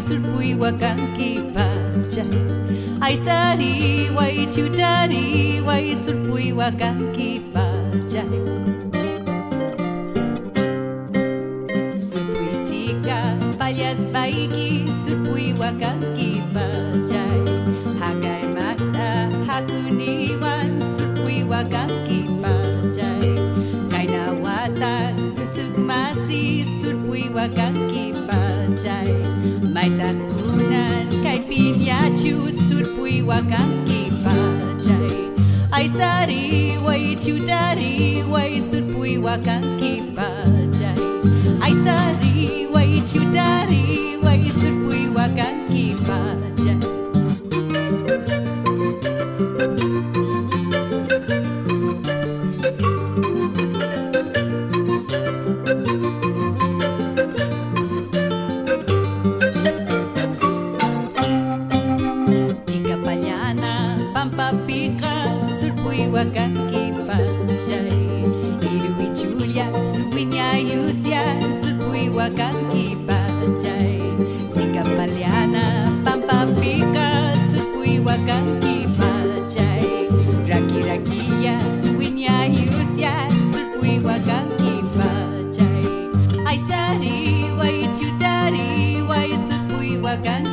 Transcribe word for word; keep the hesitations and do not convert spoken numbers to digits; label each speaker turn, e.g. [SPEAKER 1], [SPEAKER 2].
[SPEAKER 1] surpui wakanki pachay. Ay sari way chutari way surpui wakanki pachay. Surpui tika payas baiki surpui wakanki pachay. Hagai mata hakuniwan surpui wakanki pachay. Kaina watak tusugmasi surpui wakanki pachay. May takunan kay pinyachu surpui wakanki pachay. Ay sari way chutari way surpui wakanki pachay. Ay sari way chutari way surpui wakanki pachay. Pampapika surpui wakanki pachay. Irui chulia suwinya yusya surpui wakanki pachay. Tika paliana pampapika surpui wakanki pachay. Raki rakia suwinya yusya surpui wakanki pachay. Ay sari way chutari way surpui wakanki